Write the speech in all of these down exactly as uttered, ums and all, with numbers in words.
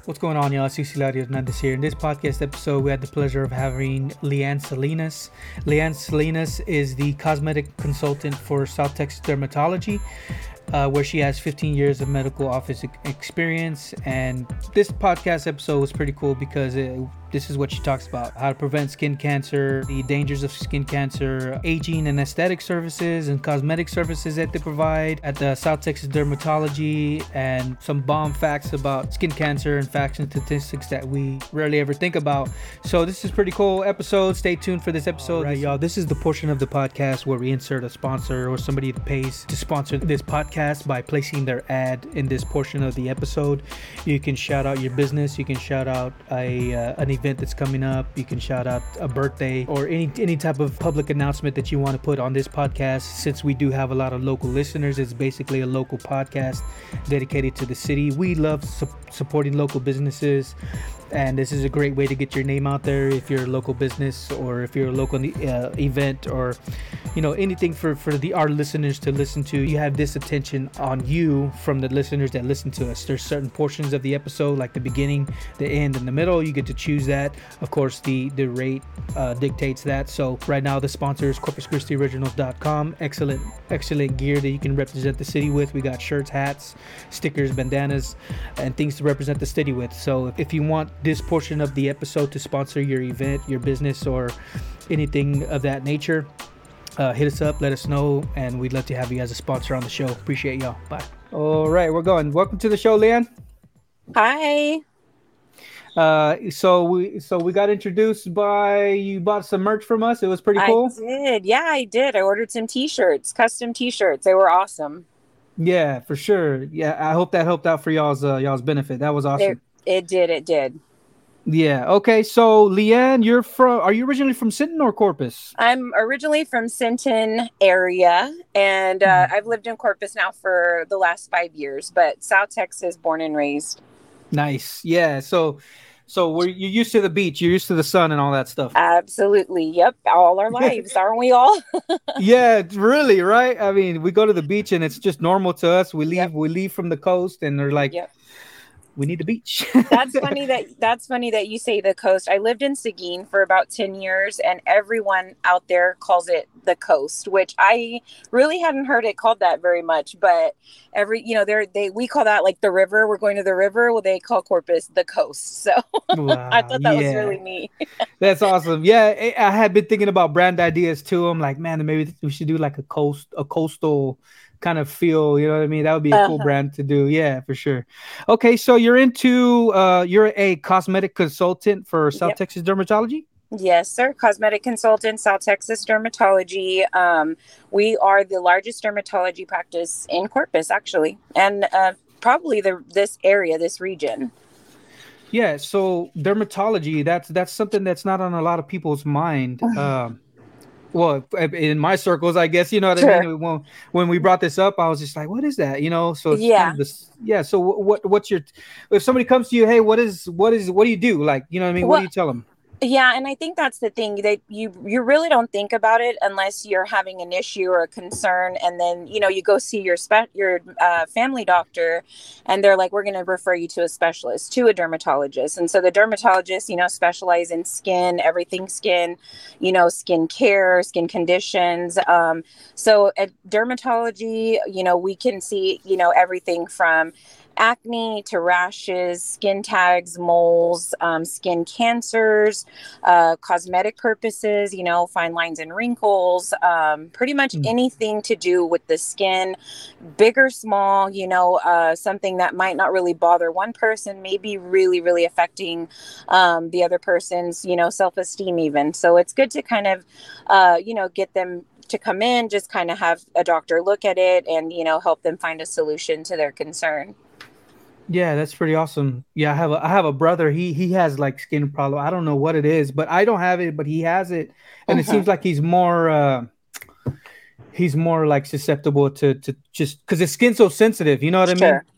What's going on, y'all? It's Hilario Hernandez here. In this podcast episode, we had the pleasure of having Leanne Salinas. Leanne Salinas is the cosmetic consultant for South Texas Dermatology, uh, where she has fifteen years of medical office e- experience. And this podcast episode was pretty cool because it, this is what she talks about: how to prevent skin cancer, the dangers of skin cancer, aging and aesthetic services and cosmetic services that they provide at the South Texas Dermatology, and some bomb facts about skin cancer and facts and statistics that we rarely ever think about. So this is pretty cool episode. Stay tuned for this episode. All right, y'all. This is the portion of the podcast where we insert a sponsor or somebody that pays to sponsor this podcast by placing their ad in this portion of the episode. You can shout out your business. You can shout out a uh, an event that's coming up. You can shout out a birthday or any any type of public announcement that you want to put on this podcast. Since we do have a lot of local listeners, it's basically a local podcast dedicated to the city. We love su- supporting local businesses, and this is a great way to get your name out there if you're a local business or if you're a local uh, event, or you know, anything for for the our listeners to listen to. You have this attention on you from the listeners that listen to us. There's certain portions of the episode, like the beginning, the end, and the middle. You get to choose that. Of course, the the rate uh, dictates that. So right now the sponsor is Corpus Christi Originals dot com. Excellent excellent gear that you can represent the city with. We got shirts, hats, stickers, bandanas, and things to represent the city with. So if you want this portion of the episode to sponsor your event, your business, or anything of that nature, uh, hit us up, let us know, and we'd love to have you as a sponsor on the show. Appreciate y'all. Bye. All right, we're going. Welcome to the show, Leanne. Hi. Uh, so we so we got introduced by you. Bought some merch from us. It was pretty cool. I did. Yeah, I did. I ordered some t-shirts, custom t-shirts. They were awesome. Yeah, for sure. Yeah, I hope that helped out for y'all's uh, y'all's benefit. That was awesome. It, it did. It did. Yeah. Okay. So, Leanne, you're from? Are you originally from Sinton or Corpus? I'm originally from Sinton area, and uh, mm-hmm. I've lived in Corpus now for the last five years. But South Texas, born and raised. Nice. Yeah. So, so we're you're used to the beach. You're used to the sun and all that stuff. Absolutely. Yep. All our lives, aren't we all? Yeah. Really. Right. I mean, we go to the beach and it's just normal to us. We leave. Yep. We leave from the coast, and they're like, yep. We need the beach. That's funny that that's funny that you say the coast. I lived in Seguin for about ten years, and everyone out there calls it the coast, which I really hadn't heard it called that very much. But every, you know, they're, they, we call that like the river. We're going to the river. Well, they call Corpus the coast. So wow, I thought that yeah. was really neat. That's awesome. Yeah. I had been thinking about brand ideas too. I'm like, man, maybe we should do like a coast, a coastal kind of feel, you know what I mean? That would be a uh-huh. cool brand to do. Yeah, for sure. Okay, so you're into uh you're a cosmetic consultant for South yep. Texas Dermatology? Yes, sir. Cosmetic consultant, South Texas Dermatology. Um, we are the largest dermatology practice in Corpus, actually, and uh, probably the this area, this region. Yeah. So dermatology, that's that's something that's not on a lot of people's mind. Um, Well, in my circles, I guess, you know what sure. I mean? When, when we brought this up, I was just like, what is that? You know, so it's yeah. Kind of this, yeah. So what, what's your, if somebody comes to you, hey, what is, what is, what do you do? Like, you know what I mean? What well, do you tell them? Yeah. And I think that's the thing that you, you really don't think about it unless you're having an issue or a concern. And then, you know, you go see your spe- your uh, family doctor, and they're like, we're going to refer you to a specialist, to a dermatologist. And so the dermatologists, you know, specialize in skin, everything skin, you know, skin care, skin conditions. Um, so at dermatology, you know, we can see, you know, everything from acne to rashes, skin tags, moles, um, skin cancers, uh, cosmetic purposes, you know, fine lines and wrinkles, um, pretty much mm. anything to do with the skin, big or small, you know, uh, something that might not really bother one person may be really, really affecting um, the other person's, you know, self-esteem even. So it's good to kind of, uh, you know, get them to come in, just kind of have a doctor look at it and, you know, help them find a solution to their concern. Yeah, that's pretty awesome. Yeah, I have a I have a brother. He he has like skin problem. I don't know what it is, but I don't have it, but he has it, and uh-huh. it seems like he's more uh, he's more like susceptible to to just because his skin's so sensitive. You know what sure. I mean? Yep.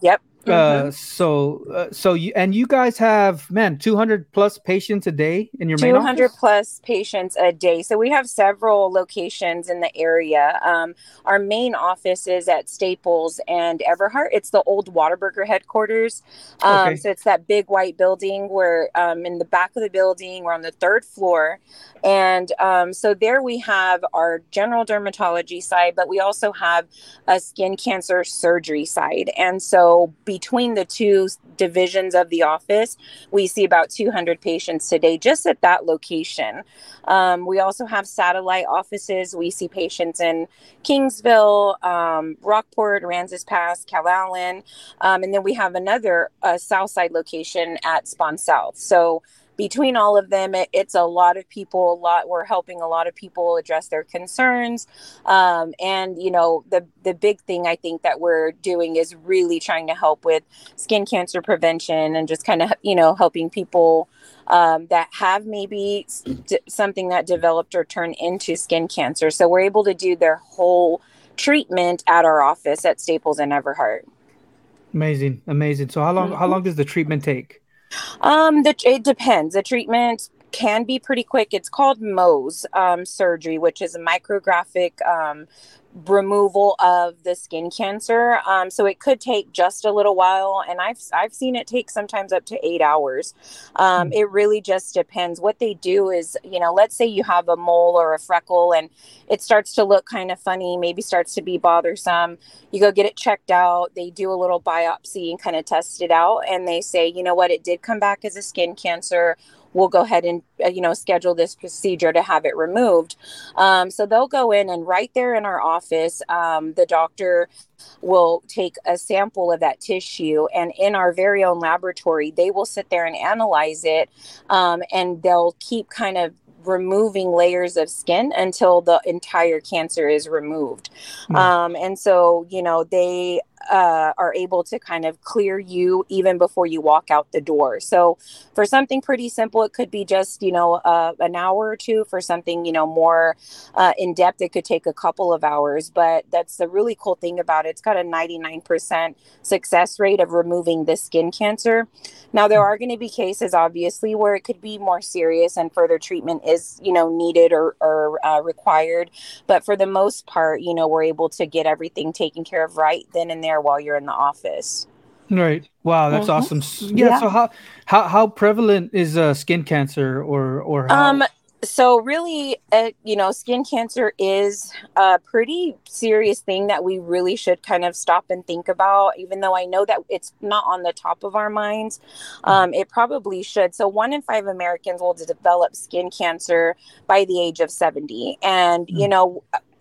Uh, Mm-hmm. so, uh, so you and you guys have, man, two hundred plus patients a day in your main two hundred office? plus patients a day. So we have several locations in the area. Um, our main office is at Staples and Everhart. It's the old Whataburger headquarters. Um, Okay. so it's that big white building where um, in the back of the building, we're on the third floor. And um, so there we have our general dermatology side, but we also have a skin cancer surgery side. And so between the two divisions of the office, we see about two hundred patients today just at that location. Um, we also have satellite offices. We see patients in Kingsville, um, Rockport, Aransas Pass, Calallen. Um, and then we have another uh, Southside location at Spawn South. So between all of them, it, it's a lot of people, a lot, we're helping a lot of people address their concerns. Um, and, you know, the, the big thing I think that we're doing is really trying to help with skin cancer prevention and just kind of, you know, helping people um, that have maybe d- something that developed or turned into skin cancer. So we're able to do their whole treatment at our office at Staples and Everhart. Amazing, amazing. So how long how Mm-hmm. long does the treatment take? Um, the, it depends. The treatment can be pretty quick. It's called Mohs um, surgery, which is a micrographic um, removal of the skin cancer. Um, so it could take just a little while, and I've I've seen it take sometimes up to eight hours. Um, Hmm. it really just depends. What they do is, you know, let's say you have a mole or a freckle, and it starts to look kind of funny, maybe starts to be bothersome. You go get it checked out. They do a little biopsy and kind of test it out, and they say, you know what, it did come back as a skin cancer. We'll go ahead and, uh, you know, schedule this procedure to have it removed. Um, so they'll go in, and right there in our office, um, the doctor will take a sample of that tissue, and in our very own laboratory, they will sit there and analyze it. Um, and they'll keep kind of removing layers of skin until the entire cancer is removed. Wow. Um, and so, you know, they uh, are able to kind of clear you even before you walk out the door. So for something pretty simple, it could be just, you know, uh, an hour or two. For something, you know, more uh, in depth, it could take a couple of hours. But that's the really cool thing about it. It's got a ninety-nine percent success rate of removing the skin cancer. Now, there are going to be cases, obviously, where it could be more serious and further treatment is, you know, needed or, or uh, required. But for the most part, you know, we're able to get everything taken care of right then and there while you're in the office. Right. Wow, that's Mm-hmm. awesome. S- Yeah, Yeah. so how how how prevalent is uh skin cancer, or or Um, how so really, uh, you know, skin cancer is a pretty serious thing that we really should kind of stop and think about, even though I know that it's not on the top of our minds. Um, it probably should. So one in five Americans will develop skin cancer by the age of seventy. And, you Mm. know,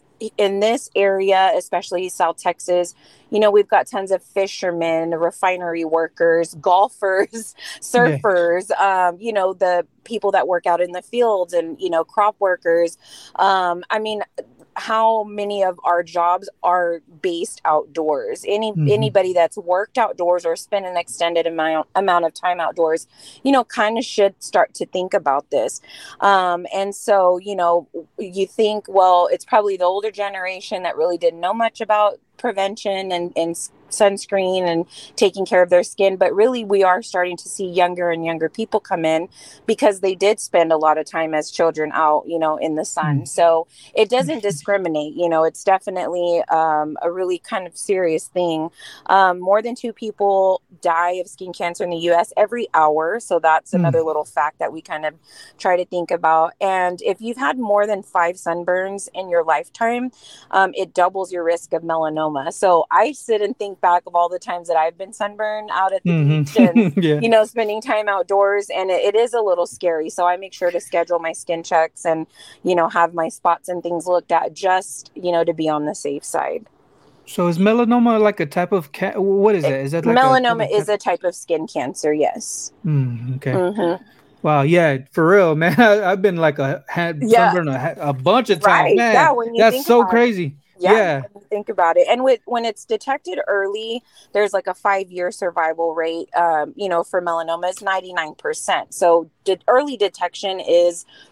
in this area, especially South Texas, you know, we've got tons of fishermen, refinery workers, golfers, Yeah. surfers, um, you know, the people that work out in the fields and, you know, crop workers. Um, I mean, how many of our jobs are based outdoors? Any Hmm. anybody that's worked outdoors or spent an extended amount amount of time outdoors, you know, kind of should start to think about this. Um, and so, you know, you think, well, it's probably the older generation that really didn't know much about prevention and, and sunscreen and taking care of their skin. But really, we are starting to see younger and younger people come in because they did spend a lot of time as children out, you know, in the sun. Mm. So it doesn't discriminate. You know, it's definitely um, a really kind of serious thing. Um, more than two people die of skin cancer in the U S every hour. So that's another Mm. little fact that we kind of try to think about. And if you've had more than five sunburns in your lifetime, um, it doubles your risk of melanoma. So I sit and think back of all the times that I've been sunburned out at the Hmm. beach and, Yeah. you know, spending time outdoors. And it, it is a little scary. So I make sure to schedule my skin checks and, you know, have my spots and things looked at just, you know, to be on the safe side. So is melanoma like a type of ca- what is It, that? Is that like a type melanoma of is type? a type of skin cancer. Yes. Mm, okay. Mm-hmm. Wow. Yeah, for real, man. I, I've been like a had Yeah. sunburn a, ha- a bunch of times, Right. man. Yeah. When you That's think so about it. crazy. Yeah, Yeah. when you think about it. And with when it's detected early, there's like a five year survival rate, um, you know, for melanoma is ninety-nine percent. So de- early detection is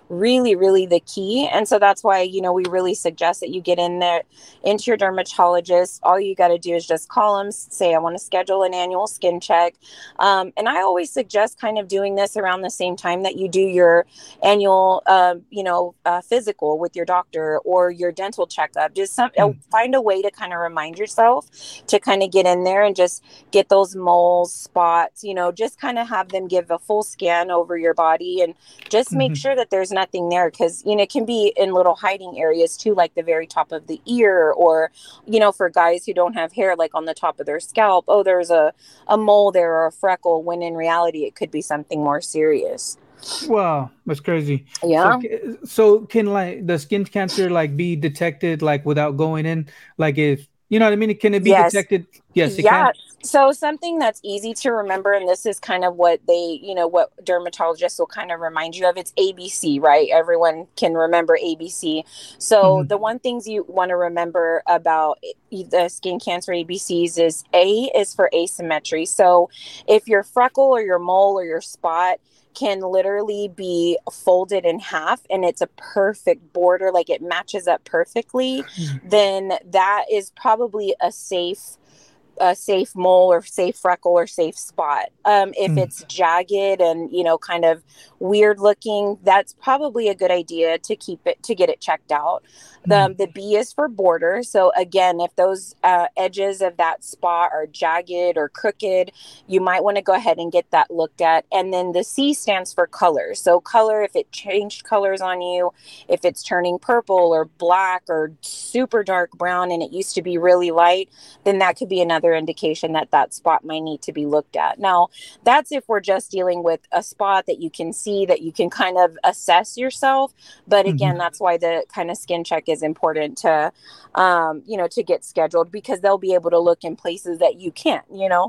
really, really the key. And so that's why, you know, we really suggest that you get in there into your dermatologist. All you got to do is just call them, say, I want to schedule an annual skin check. Um, and I always suggest kind of doing this around the same time that you do your annual, uh, you know, uh, physical with your doctor or your dental checkup. Just some, Mm. find a way to kind of remind yourself to kind of get in there and just get those moles, spots, you know, just kind of have them give a full scan over your body and just make Mm-hmm. sure that there's nothing there, because, you know, it can be in little hiding areas too, like the very top of the ear, or, you know, for guys who don't have hair, like on the top of their scalp, oh, there's a, a mole there or a freckle, when in reality it could be something more serious. Wow, that's crazy. So, Yeah. ca- so can like the skin cancer like be detected like without going in? Like if you know what I mean? Can it be Yes. detected? Yes, it can. Yeah. So something that's easy to remember, and this is kind of what they, you know, what dermatologists will kind of remind you of, it's A B C, right? Everyone can remember A B C. So Mm-hmm. the one things you want to remember about the skin cancer A B Cs is A is for asymmetry. So if your freckle or your mole or your spot can literally be folded in half and it's a perfect border, like it matches up perfectly, then that is probably a safe a safe mole or safe freckle or safe spot. Um, if Mm-hmm. it's jagged and, you know, kind of weird looking, that's probably a good idea to keep it, to get it checked out. The, the B is for border. So again, if those uh, edges of that spot are jagged or crooked, you might want to go ahead and get that looked at. And then the C stands for color. So color, if it changed colors on you, if it's turning purple or black or super dark brown and it used to be really light, then that could be another indication that that spot might need to be looked at. Now, that's if we're just dealing with a spot that you can see, that you can kind of assess yourself. But again, Mm-hmm. that's why the kind of skin check is important to, um, you know, to get scheduled, because they'll be able to look in places that you can't, you know.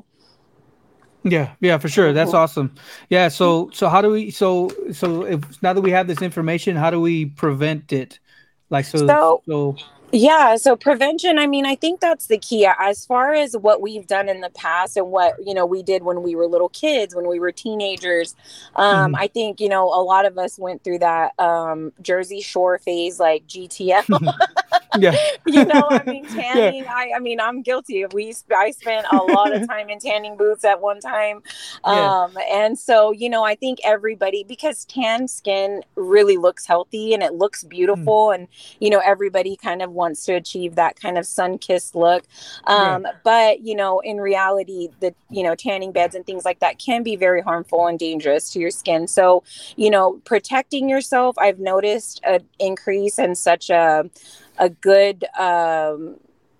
Yeah, yeah, for sure. That's Mm-hmm. awesome. Yeah. So, so how do we? So, so if now that we have this information, how do we prevent it? Like, so, So so. yeah, so prevention, I mean, I think that's the key. As far as what we've done in the past and what, you know, we did when we were little kids, when we were teenagers, um, Mhm. I think, you know, a lot of us went through that um, Jersey Shore phase, like G T L. Yeah. You know, I mean, Yeah. tanning, I, I mean, I'm guilty. We, I spent a lot of time in tanning booths at one time. Yeah. Um, and so, you know, I think everybody, because tan skin really looks healthy and it looks Mm. beautiful. And, you know, everybody kind of wants to achieve that kind of sun-kissed look. Right. Um, but, you know, in reality, the, you know, tanning beds and things like that can be very harmful and dangerous to your skin. So, you know, protecting yourself, I've noticed an increase in such a, a good um,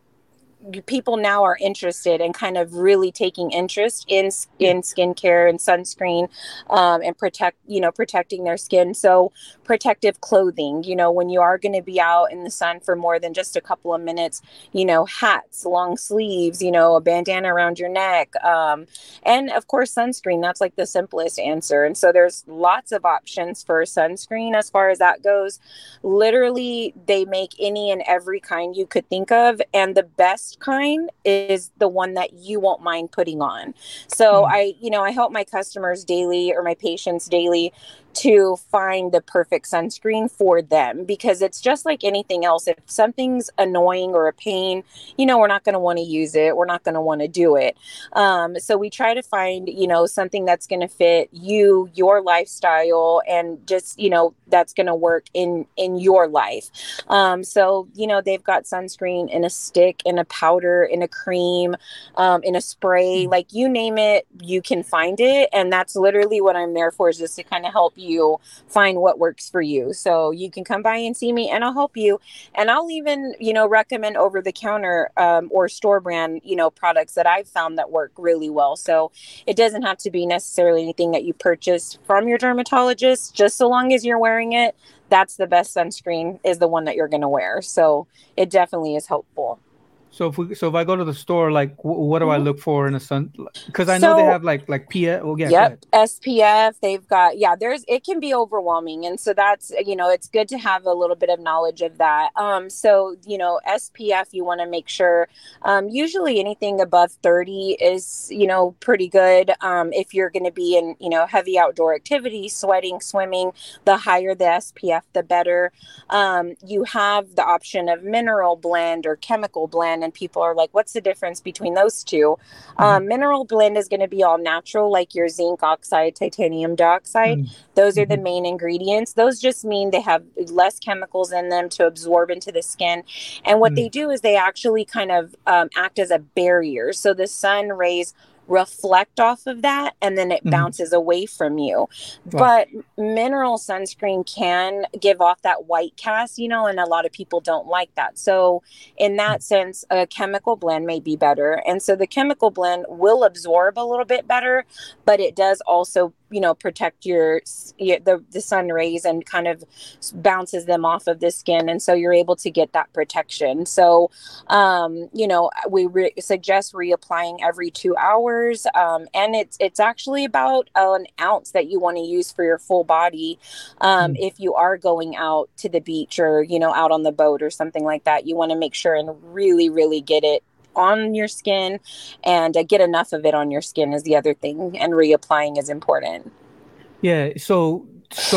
people now are interested in kind of really taking interest in Yeah. in skincare and sunscreen, um, and protect you know protecting their skin. So protective clothing, you know, when you are going to be out in the sun for more than just a couple of minutes, you know, hats, long sleeves, you know, a bandana around your neck, um, and of course sunscreen. That's like the simplest answer. And so there's lots of options for sunscreen as far as that goes. Literally, they make any and every kind you could think of, and the best kind is the one that you won't mind putting on. So Mm. I, you know, I help my customers daily, or my patients daily, to find the perfect sunscreen for them, because it's just like anything else. If something's annoying or a pain, you know, we're not going to want to use it. We're not going to want to do it. Um, so we try to find, you know, something that's going to fit you, your lifestyle, and just, you know, that's going to work in, in your life. Um, so, you know, they've got sunscreen in a stick, in a powder, in a cream, um, in a spray, Mm. like you name it, you can find it. And that's literally what I'm there for, is just to kind of help you find what works for you. So you can come by and see me and I'll help you. And I'll even, you know, recommend over the counter um, or store brand, you know, products that I've found that work really well. So it doesn't have to be necessarily anything that you purchase from your dermatologist, just so long as you're wearing it. That's the best sunscreen, is the one that you're going to wear. So it definitely is helpful. So if we, so if I go to the store, like, w- what do I Mhm. look for in a sun? Because I know they So have like like P F. Well, yeah, go yep, ahead. S P F, they've got, yeah, there's, it can be overwhelming. And so that's, you know, it's good to have a little bit of knowledge of that. Um, so, you know, S P F, you want to make sure, um, usually anything above thirty is, you know, pretty good. Um, if you're going to be in, you know, heavy outdoor activity, sweating, swimming, the higher the S P F, the better. Um, you have the option of mineral blend or chemical blend, and people are like, what's the difference between those two? Mm-hmm. Um, mineral blend is going to be all natural, like your zinc oxide, titanium dioxide. Those are the Mm-hmm. main ingredients. Those just mean they have less chemicals in them to absorb into the skin. And what Mm-hmm. they do is they actually kind of um, act as a barrier. So the sun rays reflect off of that and then it Mm-hmm. bounces away from you. Wow. But mineral sunscreen can give off that white cast, you know, and a lot of people don't like that. So in that sense, a chemical blend may be better. And so the chemical blend will absorb a little bit better, but it does also, you know, protect your, your the, the sun rays and kind of bounces them off of the skin. And so you're able to get that protection. So, um, you know, we re- suggest reapplying every two hours. Um, and it's, it's actually about an ounce that you want to use for your full body. Um, Mm. if you are going out to the beach or, you know, out on the boat or something like that, you want to make sure and really, really get it on your skin and uh, get enough of it on your skin is the other thing. And reapplying is important. Yeah. So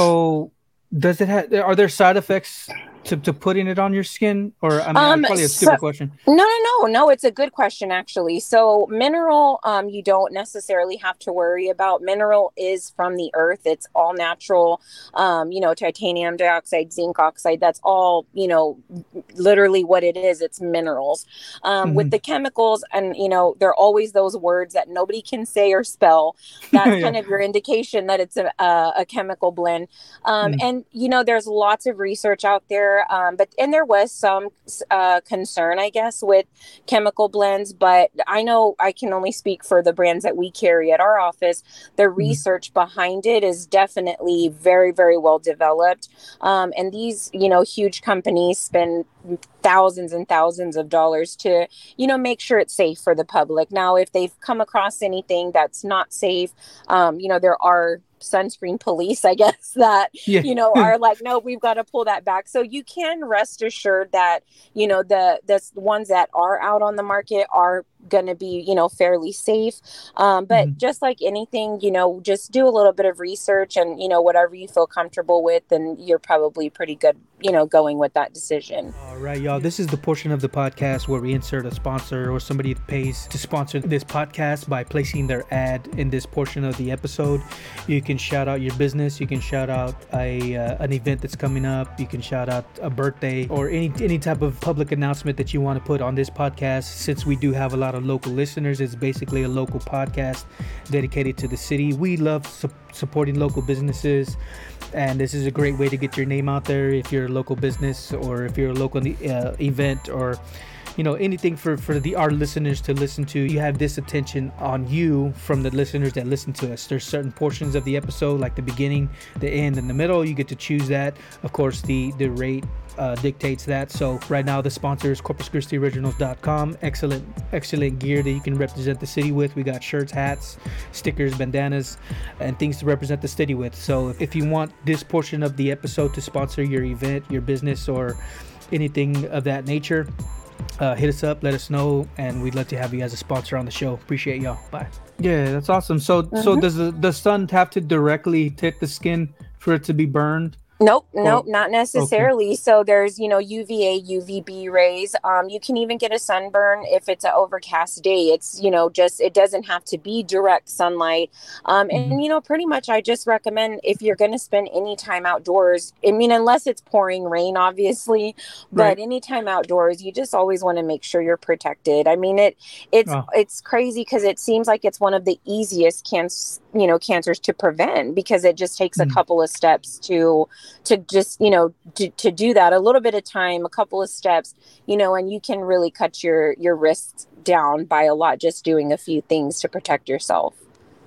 so does it have? Are there side effects to to putting it on your skin? Or I mean, uh, Um, probably a so stupid question. no, no, no, no. It's a good question, actually. So mineral, um, you don't necessarily have to worry about. Mineral is from the earth. It's all natural. Um, you know, titanium dioxide, zinc oxide. That's all. You know, literally what it is. It's minerals. Um, with Mm-hmm. the chemicals, and you know, there are always those words that nobody can say or spell. That's Yeah. kind of your indication that it's a a, a chemical blend. Um, Mm. and you know, there's lots of research out there. Um, but and there was some uh, concern, I guess, with chemical blends. But I know I can only speak for the brands that we carry at our office. The Mm. research behind it is definitely very, very well developed. Um, and these, you know, huge companies spend thousands and thousands of dollars to, you know, make sure it's safe for the public. Now, if they've come across anything that's not safe, um, you know, there are sunscreen police, I guess, that, Yeah. you know, are like, no, we've got to pull that back. So you can rest assured that, you know, the the ones that are out on the market are going to be, you know, fairly safe. Um, but Mhm. just like anything, you know, just do a little bit of research and, you know, whatever you feel comfortable with, then you're probably pretty good, you know, going with that decision. All right, y'all. This is the portion of the podcast where we insert a sponsor or somebody that pays to sponsor this podcast by placing their ad in this portion of the episode. You can shout out your business. You can shout out a uh, an event that's coming up. You can shout out a birthday or any any type of public announcement that you want to put on this podcast. Since we do have a lot of local listeners, it's basically a local podcast dedicated to the city. We love su- supporting local businesses, and this is a great way to get your name out there if you're a local business or if you're a local uh, event or you know anything for for the our listeners to listen to. You have this attention on you from the listeners that listen to us. There's certain portions of the episode, like the beginning, the end, and the middle. You get to choose that. Of course, the the rate uh, dictates that. So right now the sponsor is corpus christi originals dot com. Excellent excellent gear that you can represent the city with. We got shirts, hats, stickers, bandanas, and things to represent the city with. So if you want this portion of the episode to sponsor your event, your business, or anything of that nature, uh, hit us up, let us know, and we'd love to have you as a sponsor on the show. Appreciate y'all. Bye. Yeah, that's awesome. So Mm-hmm. so does the, the sun have to directly hit the skin for it to be burned? Nope, Or nope, not necessarily. okay. So there's, you know, U V A, U V B rays. Um, you can even get a sunburn if it's an overcast day. It's, you know, just, it doesn't have to be direct sunlight. Um, Mhm. and, you know, pretty much I just recommend if you're going to spend any time outdoors, I mean, unless it's pouring rain, obviously, but Right. anytime outdoors, you just always want to make sure you're protected. I mean, it, it's, Oh. it's crazy because it seems like it's one of the easiest cancer, you know, cancers to prevent because it just takes a Mm. couple of steps to, to just, you know, to, to do that, a little bit of time, a couple of steps, you know, and you can really cut your, your risks down by a lot, just doing a few things to protect yourself.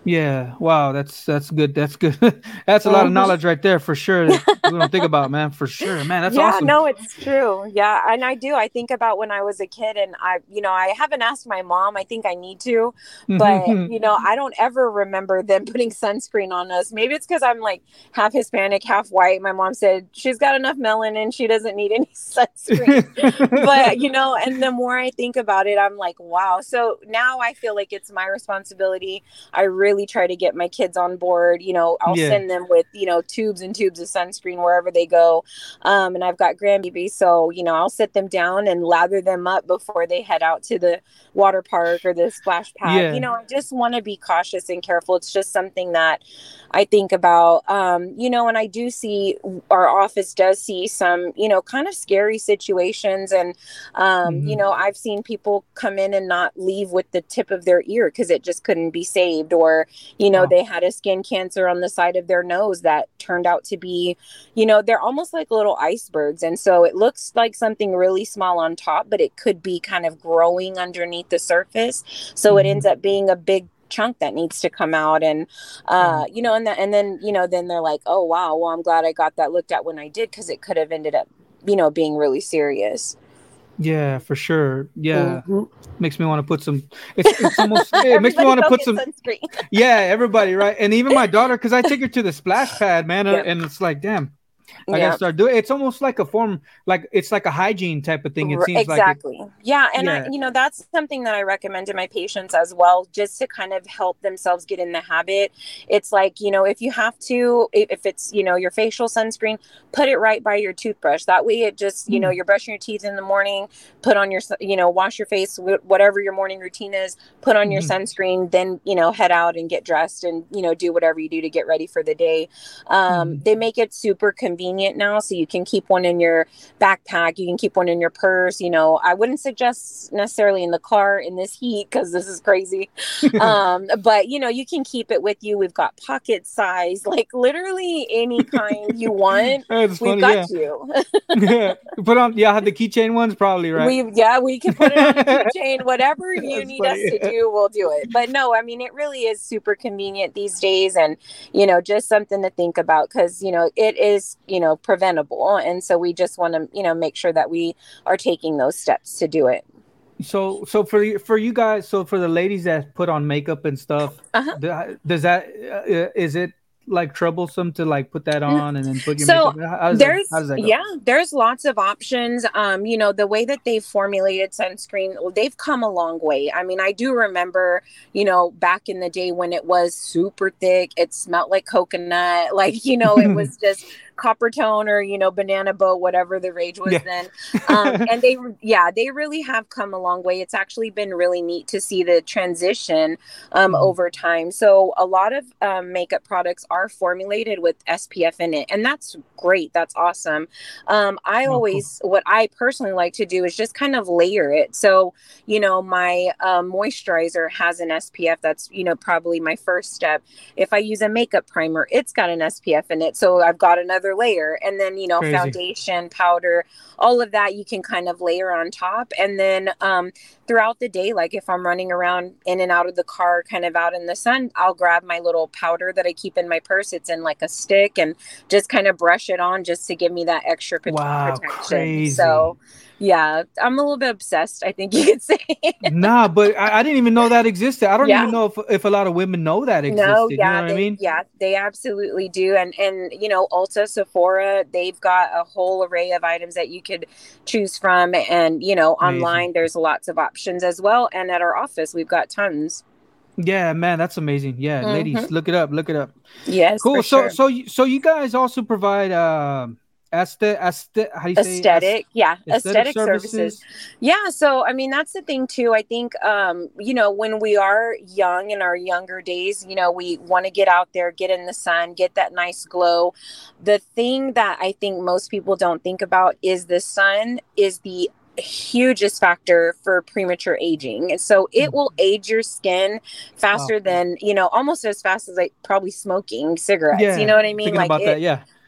Yeah. Wow. That's that's good. That's good. That's a lot of Mhm. knowledge right there for sure that we don't think about, man. For sure, man. That's Yeah, awesome. no, it's true. Yeah, and I do. I think about when I was a kid, and I, you know, I haven't asked my mom. I think I need to, but you know, I don't ever remember them putting sunscreen on us. Maybe it's because I'm like half Hispanic, half white. My mom said she's got enough melanin; she doesn't need any sunscreen. But you know, and the more I think about it, I'm like, wow. So now I feel like it's my responsibility. I really try to get my kids on board. You know, I'll Yeah. send them with, you know, tubes and tubes of sunscreen wherever they go. Um, and I've got grandbabies, so you know, I'll sit them down and lather them up before they head out to the water park or the splash pad. You Yeah. know, I just want to be cautious and careful. It's just something that I think about. Um, you know, and I do see our office does see some, you know, kind of scary situations. And, um, you Hmm. know, I've seen people come in and not leave with the tip of their ear because it just couldn't be saved. Or, you know, Wow. they had a skin cancer on the side of their nose that turned out to be, you know, they're almost like little icebergs. And so it looks like something really small on top, but it could be kind of growing underneath the surface. So it ends Hmm. up being a big chunk that needs to come out. And uh Wow. you know, and that, and then, you know, then they're like, oh wow, well, I'm glad I got that looked at when I did, because it could have ended up, you know, being really serious. Yeah, for sure. Yeah. Hmm. Makes me want to put some. It's it's almost. It makes me Everybody want to go put get some. sunscreen. Yeah, everybody, right? And even my daughter, because I take her to the splash pad, man, uh, Yeah. and it's like, damn, I gotta Yeah. start doing. It's almost like a form, like it's like a hygiene type of thing. It R- seems like it. Exactly. Yeah. And I, Yeah. you know, that's something that I recommend to my patients as well, just to kind of help themselves get in the habit. It's like, you know, if you have to, if if it's, you know, your facial sunscreen, put it right by your toothbrush. That way it just, you know, Hmm. you're brushing your teeth in the morning, put on your, su- you know, wash your face, wh- whatever your morning routine is, put on your Hmm. sunscreen, then, you know, head out and get dressed and, you know, do whatever you do to get ready for the day. Um, Hmm. they make it super convenient now. So you can keep one in your backpack, you can keep one in your purse. You know, I wouldn't suggest necessarily in the car in this heat because this is crazy. Um, but you know, you can keep it with you. We've got pocket size, like literally any kind you want, That's we've funny. Yeah. got you. Yeah. Put on. Yeah, I had the keychain ones, probably right. We, yeah, we can put it on a keychain. Whatever you That's need us funny. to do, we'll do it. But no, I mean, it really is super convenient these days. And you know, just something to think about, because you know, it is, you know, preventable. And so we just want to, you know, make sure that we are taking those steps to do it. So, so for you- for you guys, so for the ladies that put on makeup and stuff, Uh-huh. do- does that uh, is it like troublesome to like put that on and then put your So makeup? How how does that how there's, does that go? yeah, there's lots of options. Um, you know, the way that they've formulated sunscreen, they've come a long way. I mean, I do remember, you know, back in the day when it was super thick, it smelled like coconut, like, you know, it was just copper tone or, you know, banana boat, whatever the rage was Yeah. then. Um, and they, yeah, they really have come a long way. It's actually been really neat to see the transition um, Mhm. over time. So a lot of um, makeup products are formulated with S P F in it, and that's great. That's awesome. Um, I Oh, cool. always, what I personally like to do is just kind of layer it. So, you know, my uh, moisturizer has an S P F. That's, you know, probably my first step. If I use a makeup primer, it's got an S P F in it. So I've got another layer. And then, you know, Crazy. foundation, powder, all of that you can kind of layer on top. And then um, throughout the day, like if I'm running around in and out of the car, kind of out in the sun, I'll grab my little powder that I keep in my purse. It's in like a stick, and just kind of brush it on just to give me that extra Wow, protection. crazy. So, yeah, I'm a little bit obsessed, I think you could say. Nah, but I, I didn't even know that existed. I don't Yeah. even know if if a lot of women know that No, existed. You know yeah, what I they mean? yeah, they absolutely do. And and you know, Ulta, Sephora, they've got a whole array of items that you could choose from. And you know, Amazing. online there's lots of options as well. And at our office, we've got tons. Yeah, man, that's amazing. Yeah, Hmm. ladies, look it up. Look it up. Yes, for Cool. So sure. so you- so you guys also provide um aesthetic, aesthetic how do you say Aest- Aesthetic, yeah, aesthetic aesthetic services. services? Yeah, so I mean, that's the thing too. I think um you know, when we are young, in our younger days, you know, we want to get out there, get in the sun, get that nice glow. The thing that I think most people don't think about is the sun is the hugest factor for premature aging. And so it Mm. will age your skin Wow. faster than, you know, almost as fast as like probably smoking cigarettes. You Yeah, know what I mean? thinking Like about that. it Yeah.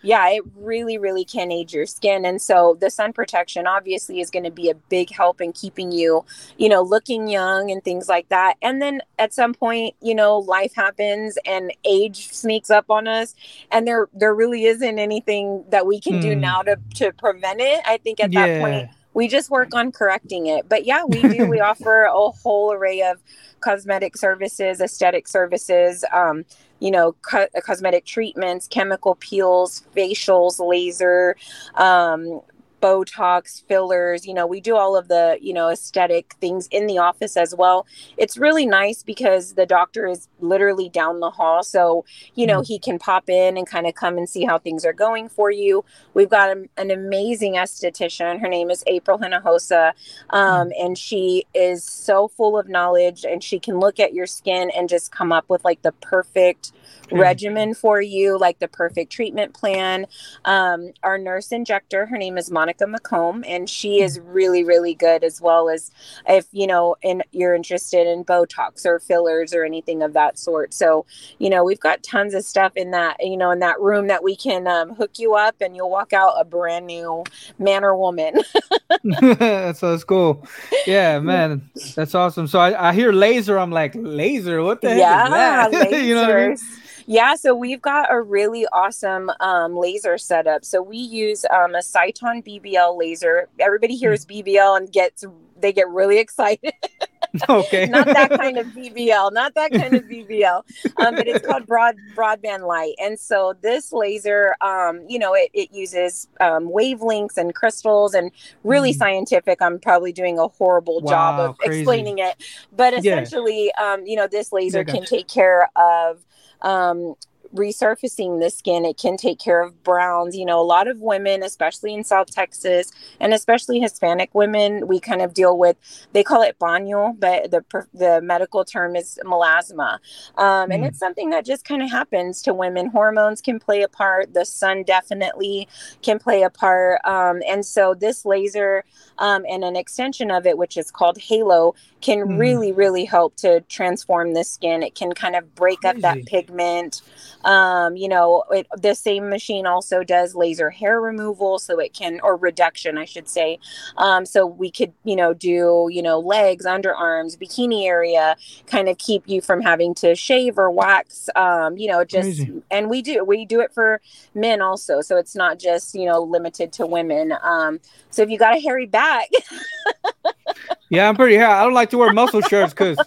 Yeah, it really, really can age your skin. And so the sun protection obviously is going to be a big help in keeping you, you know, looking young and things like that. And then at some point, you know, life happens and age sneaks up on us, and there there really isn't anything that we can do Hmm. now to to prevent it. I think at that point Yeah. we just work on correcting it. But yeah, we do. We offer a whole array of cosmetic services, aesthetic services, um, you know, co- cosmetic treatments, chemical peels, facials, laser, um, Botox, fillers. You know, we do all of the, you know, aesthetic things in the office as well. It's really nice because the doctor is literally down the hall. So, you know, Mm. he can pop in and kind of come and see how things are going for you. We've got a, an amazing esthetician. Her name is April Hinojosa. Um, Mm. and she is so full of knowledge, and she can look at your skin and just come up with like the perfect Crazy. regimen for you, like the perfect treatment plan. Um, our nurse injector, her name is Monica McComb, and she is really, really good, as well as if, you know, and you're interested in Botox or fillers or anything of that sort. So, you know, we've got tons of stuff in that, you know, in that room that we can um, hook you up and you'll walk out a brand new man or woman. So that's cool. Yeah, man, that's awesome. So I, I hear laser. I'm like, laser? What the heck is Yeah, that? You know what I mean? lasers. Yeah, so we've got a really awesome um, laser setup. So we use um, a Cyton B B L laser. Everybody Mm. hears B B L and gets they get really excited. Okay. Not that kind of B B L, not that kind of B B L, um, but it's called broad broadband light. And so this laser, um, you know, it, it uses um, wavelengths and crystals, and really Mm. scientific. I'm probably doing a horrible job of Wow, crazy. explaining it, but Yeah, essentially, um, you know, this yeah, I laser can got you. take care of um, resurfacing the skin. It can take care of browns. You know, a lot of women, especially in South Texas, and especially Hispanic women, we kind of deal with, they call it baño, but the the medical term is melasma. Um, and Mm. it's something that just kind of happens to women. Hormones can play a part. The sun definitely can play a part. Um, and so this laser um, and an extension of it, which is called Halo, can Mm. really, really help to transform the skin. It can kind of break up that Crazy. pigment. Um, you know, it, the same machine also does laser hair removal, so it can, or reduction, I should say. Um, so we could, you know, do, you know, legs, underarms, bikini area, kind of keep you from having to shave or wax, um, you know, just, Crazy. and we do, we do it for men also. So it's not just, you know, limited to women. Um, so if you got a hairy back, Yeah, I'm pretty hairy. I don't like to wear muscle shirts because,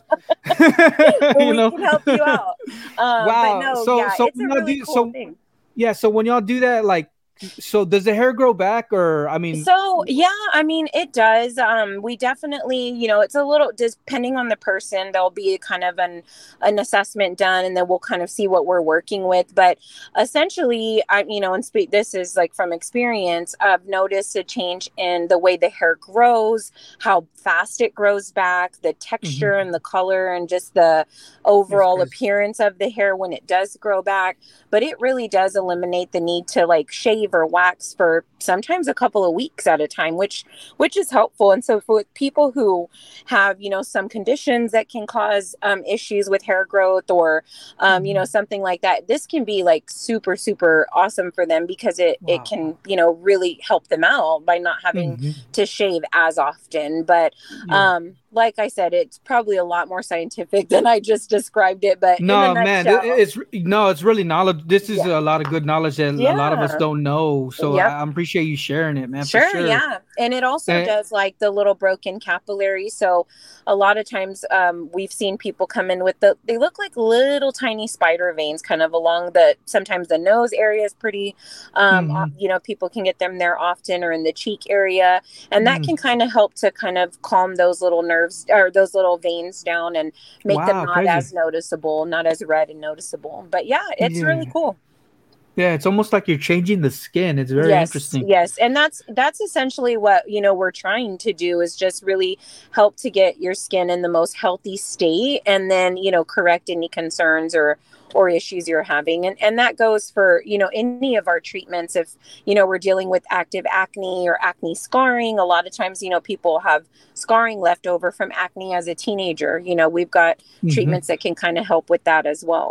you we know. can help you out. Um, but Wow. no, So yeah, so it's when a y'all really do cool so thing. yeah, so when y'all do that, like, so does the hair grow back, or I mean, So yeah, I mean it does. Um, we definitely, you know, it's a little depending on the person. There'll be kind of an an assessment done, and then we'll kind of see what we're working with. But essentially, I, you know, and speak. This is like from experience. I've noticed a change in the way the hair grows, how fast it grows back, the mhm, texture and the color, and just the that's overall crazy. appearance of the hair when it does grow back. But it really does eliminate the need to like shave or wax for sometimes a couple of weeks at a time, which which is helpful. And so for people who have, you know, some conditions that can cause um, issues with hair growth, or um, you know, Mhm. something like that, this can be like super super awesome for them, because it it Wow. can, you know, really help them out by not having Mhm. to shave as often. But Yeah. um like I said, it's probably a lot more scientific than I just described it, but in a No, man, it- nutshell, it's no, it's really knowledge. This is yeah. a lot of good knowledge that a lot of us Yeah. don't know. So Yep. I, I appreciate you sharing it, man, for Sure, sure. yeah. And it also And, does like the little broken capillaries. So a lot of times um, we've seen people come in with the, they look like little tiny spider veins kind of along the, sometimes the nose area is pretty, um, o- mhm, you know, people can get them there often, or in the cheek area. And that mm. can kind of help to kind of calm those little nerves or those little veins down and make them Wow, not crazy. as noticeable, not as red and noticeable. But yeah, it's really Yeah. cool. Yeah, it's almost like you're changing the skin. It's very Yes, interesting. yes. And that's that's essentially what, you know, we're trying to do, is just really help to get your skin in the most healthy state, and then, you know, correct any concerns or or issues you're having. And and that goes for, you know, any of our treatments. If, you know, we're dealing with active acne or acne scarring, a lot of times, you know, people have scarring left over from acne as a teenager. You know, we've got Mhm. treatments that can kind of help with that as well.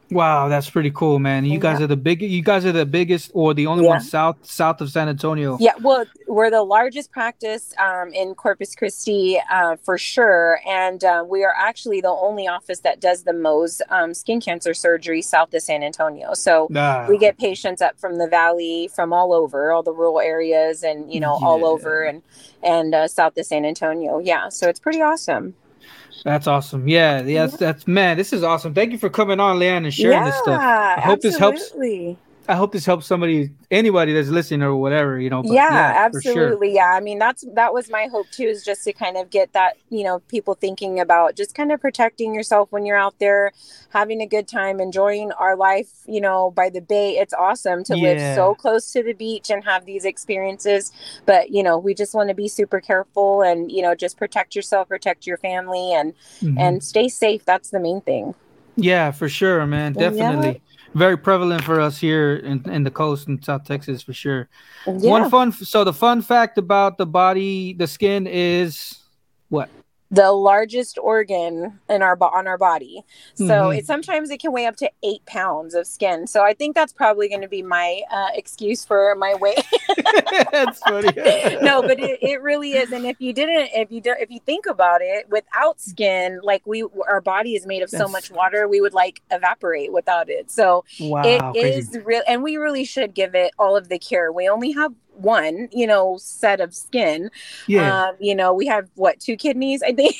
Wow, that's pretty cool, man. You guys Yeah. are the big. You guys are the biggest, or the only Yeah. one south south of San Antonio. Yeah, well, we're the largest practice um, in Corpus Christi uh, for sure, and uh, we are actually the only office that does the Mohs um, skin cancer surgery south of San Antonio. So Ah, we get patients up from the valley, from all over, all the rural areas, and you know, all yeah. over and and uh, south of San Antonio. Yeah, so it's pretty awesome. That's awesome. Yeah, yeah, that's, that's man. This is awesome. Thank you for coming on, Leanne, and sharing this stuff. Yeah, I hope this helps. absolutely. I hope this helps somebody, anybody that's listening or whatever, you know. But yeah, yeah, for sure. absolutely. Yeah, I mean that's that was my hope too, is just to kind of get that, you know, people thinking about just kind of protecting yourself when you're out there, having a good time, enjoying our life, you know, by the bay. It's awesome to live Yeah. so close to the beach and have these experiences, but you know, we just want to be super careful and, you know, just protect yourself, protect your family, and Mhm. and stay safe. That's the main thing. Yeah, for sure, man. Definitely. Very prevalent for us here in, in the coast in South Texas, for sure. Yeah. One fun, so the fun fact about the body, the skin is what? The largest organ in our bo- on our body. So Mhm. it sometimes it can weigh up to eight pounds of skin. So I think that's probably going to be my uh, excuse for my weight. That's funny. No, but it, it really is. And if you didn't, if you do, if you think about it, without skin, like we, our body is made of so That's- much water, we would like evaporate without it. So Wow, it crazy. is real, and we really should give it all of the care. We only have one, you know, set of skin. Yeah. Um, you know, we have what, two kidneys, I think.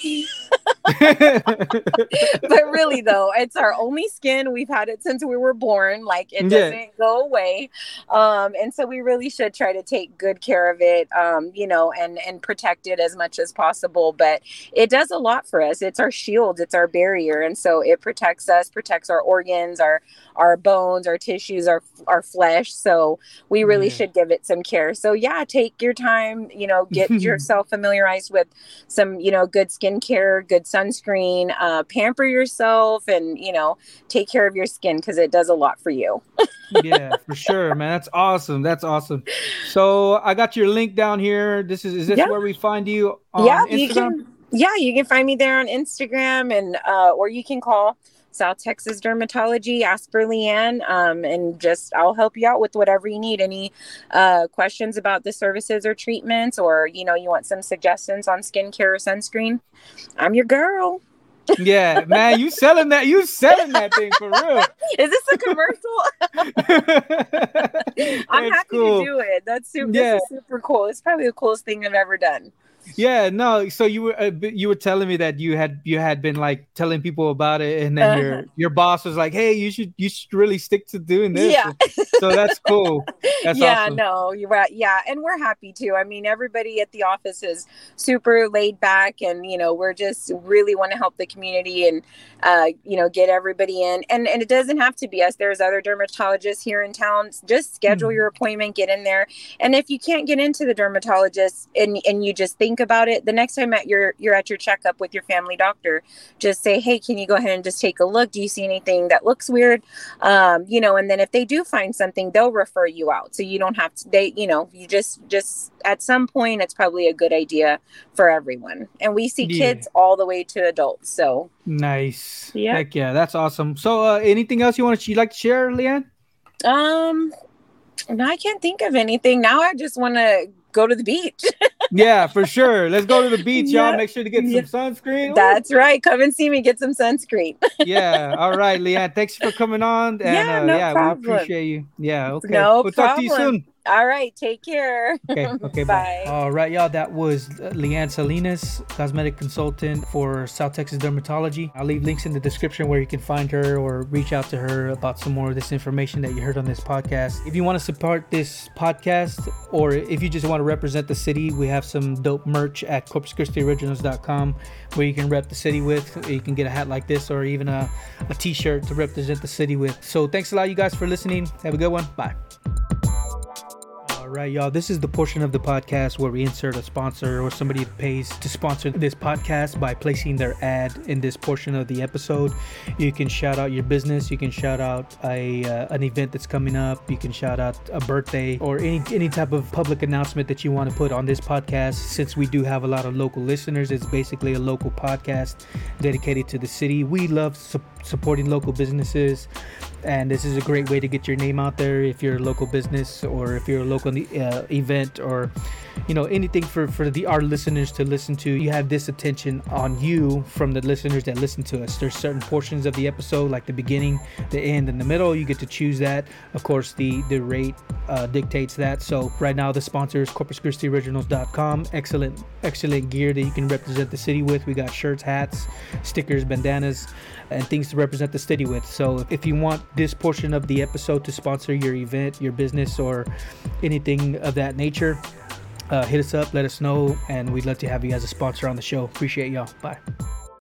But really though, it's our only skin. We've had it since we were born. Like it Yeah. doesn't go away. Um, and so we really should try to take good care of it, um, you know, and, and protect it as much as possible. But it does a lot for us. It's our shield, it's our barrier. And so it protects us, protects our organs, our, our bones, our tissues, our, our flesh. So we really Yeah. should give it some care. So yeah, take your time, you know, get yourself familiarized with some, you know, good skincare, good sunscreen, uh, pamper yourself, and, you know, take care of your skin, because it does a lot for you. Yeah, for sure, man. That's awesome. That's awesome. So I got your link down here. This is is this Yeah. where we find you on yeah, Instagram? you can. Yeah, you can find me there on Instagram, and uh, or you can call South Texas Dermatology, ask for Leanne, um, and just I'll help you out with whatever you need. Any uh, questions about the services or treatments, or you know, you want some suggestions on skincare or sunscreen, I'm your girl. Yeah, man, you selling that? You selling that thing for real? Is this a commercial? I'm That's happy cool. to do it. That's super. Yeah. This is super cool. It's probably the coolest thing I've ever done. Yeah, no. So you were uh, b- you were telling me that you had you had been like telling people about it, and then Uh-huh. your your boss was like, "Hey, you should you should really stick to doing this." Yeah. So that's cool. That's yeah, awesome. no, you're right. Yeah, and we're happy too. I mean, everybody at the office is super laid back, and you know, we're just really want to help the community and uh, you know, get everybody in. And and it doesn't have to be us. There's other dermatologists here in town. Just schedule Mhm. your appointment, get in there. And if you can't get into the dermatologist and and you just think about it, the next time at your you're at your checkup with your family doctor, just say, "Hey, can you go ahead and just take a look? Do you see anything that looks weird?" Um, you know, and then if they do find something, they'll refer you out. So you don't have to, they, you know, you just, just at some point, it's probably a good idea for everyone. And we see Yeah. kids all the way to adults. So Nice. Yeah. Heck yeah, that's awesome. So uh, anything else you want to you like to share, Leanne? um, now I can't think of anything. Now I just want to go to the beach. Yeah, for sure. Let's go to the beach, y'all. Yeah. Make sure to get Yeah. some sunscreen. Ooh. That's right. Come and see me, get some sunscreen. Yeah. All right, Leanne. Thanks for coming on. And Yeah, uh, no yeah, problem. we appreciate you. Yeah. Okay. No we'll talk to you problem. soon. All right. Take care. Okay. Okay. Bye. Bye. All right, y'all. That was uh, Leanne Salinas, cosmetic consultant for South Texas Dermatology. I'll leave links in the description where you can find her or reach out to her about some more of this information that you heard on this podcast. If you want to support this podcast, or if you just want to represent the city, we have some dope merch at corpus christi originals dot com where you can rep the city with. You can get a hat like this or even a, a t-shirt to represent the city with. So thanks a lot, you guys, for listening. Have a good one. Bye. All right, y'all. This is the portion of the podcast where we insert a sponsor or somebody that pays to sponsor this podcast by placing their ad in this portion of the episode. You can shout out your business. You can shout out a uh, an event that's coming up. You can shout out a birthday or any any type of public announcement that you want to put on this podcast. Since we do have a lot of local listeners, it's basically a local podcast dedicated to the city. We love su- supporting local businesses. And this is a great way to get your name out there if you're a local business, or if you're a local uh, event, or you know, anything for for the our listeners to listen to. You have this attention on you from the listeners that listen to us. There's certain portions of the episode, like the beginning, the end, and the middle. You get to choose that. Of course, the the rate uh, dictates that. So right now the sponsor is Corpus Christi Originals dot com. Excellent excellent gear that you can represent the city with. We got shirts, hats, stickers, bandanas, and things to represent the city with. So if you want this portion of the episode to sponsor your event, your business, or anything of that nature, uh, hit us up, let us know, and we'd love to have you as a sponsor on the show. Appreciate y'all. Bye.